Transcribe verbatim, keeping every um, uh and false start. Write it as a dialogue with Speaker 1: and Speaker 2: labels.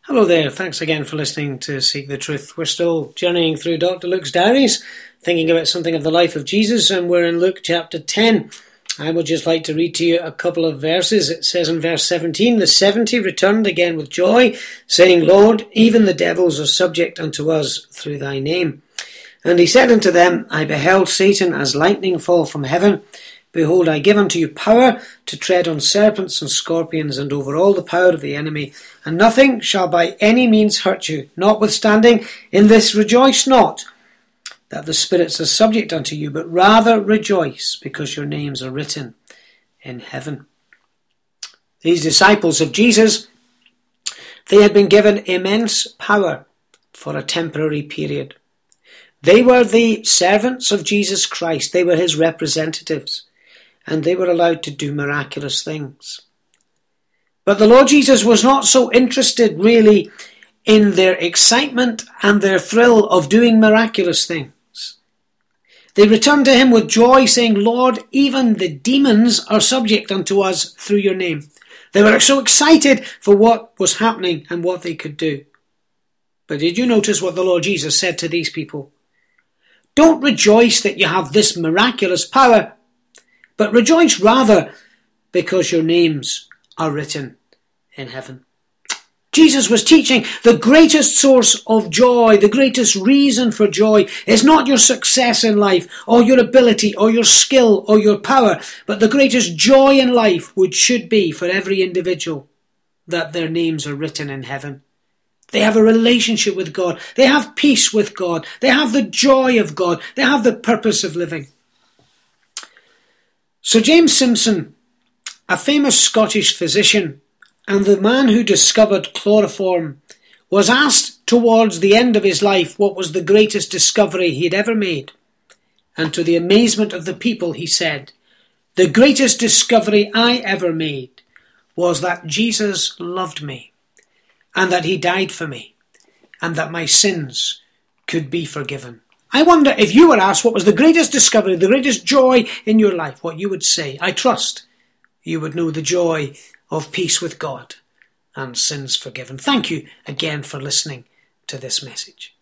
Speaker 1: Hello there, thanks again for listening to Seek the Truth. We're still journeying through Doctor Luke's diaries, thinking about something of the life of Jesus, and we're in Luke chapter ten. I would just like to read to you a couple of verses. It says in verse seventeen, "The seventy returned again with joy, saying, Lord, even the devils are subject unto us through thy name. And he said unto them, I beheld Satan as lightning fall from heaven. Behold, I give unto you power to tread on serpents and scorpions, and over all the power of the enemy, and nothing shall by any means hurt you. Notwithstanding, in this rejoice not, that the spirits are subject unto you, but rather rejoice, because your names are written in heaven." These disciples of Jesus, they had been given immense power for a temporary period. They were the servants of Jesus Christ. They were his representatives, and they were allowed to do miraculous things. But the Lord Jesus was not so interested really in their excitement and their thrill of doing miraculous things. They returned to him with joy, saying, Lord, even the demons are subject unto us through your name. They were so excited for what was happening and what they could do. But did you notice what the Lord Jesus said to these people? Don't rejoice that you have this miraculous power, but rejoice rather because your names are written in heaven. Jesus was teaching the greatest source of joy, the greatest reason for joy is not your success in life or your ability or your skill or your power, but the greatest joy in life which should be for every individual that their names are written in heaven. They have a relationship with God. They have peace with God. They have the joy of God. They have the purpose of living. Sir James Simpson, a famous Scottish physician and the man who discovered chloroform, was asked towards the end of his life what was the greatest discovery he had ever made. And to the amazement of the people, he said, "The greatest discovery I ever made was that Jesus loved me, and that he died for me, and that my sins could be forgiven." I wonder if you were asked what was the greatest discovery, the greatest joy in your life, what you would say. I trust you would know the joy of peace with God and sins forgiven. Thank you again for listening to this message.